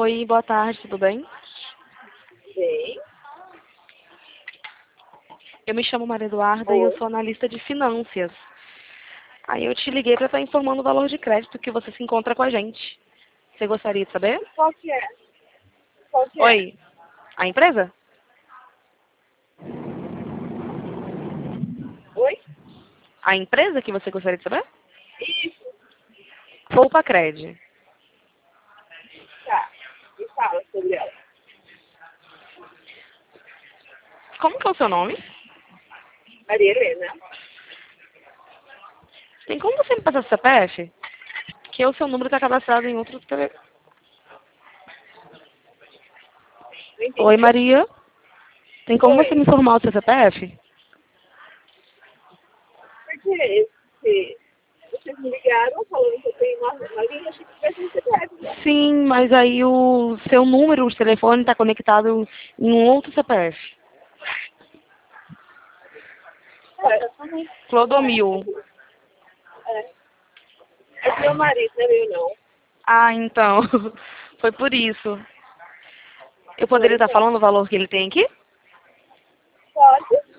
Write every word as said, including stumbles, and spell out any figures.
Oi, boa tarde, tudo bem? Bem. Eu me chamo Maria Eduarda e eu Oi. sou analista de finanças. Aí eu te liguei para estar informando o valor de crédito que você se encontra com a gente. Você gostaria de saber? Qual que é? Qual que é? Oi, a empresa? Oi? A empresa que você gostaria de saber? Isso, Poupa Cred. tá. Me fala sobre ela. Como que é o seu nome? Maria Helena. Tem como você me passar o C P F? Que o seu número está cadastrado em outro telefone. Não Oi, entendi. Maria. Tem como você me Oi. informar o seu C P F? Porque se vocês me ligaram falando que eu tenho uma, uma linha, achei que tivesse um C P F, né? Sim, mas aí o seu número de telefone está conectado em um outro C P F. É. Clodomil. É. É do meu marido, não é meu não. Ah, então. Foi por isso. Eu Foi, poderia estar então. falando o valor que ele tem aqui? Pode?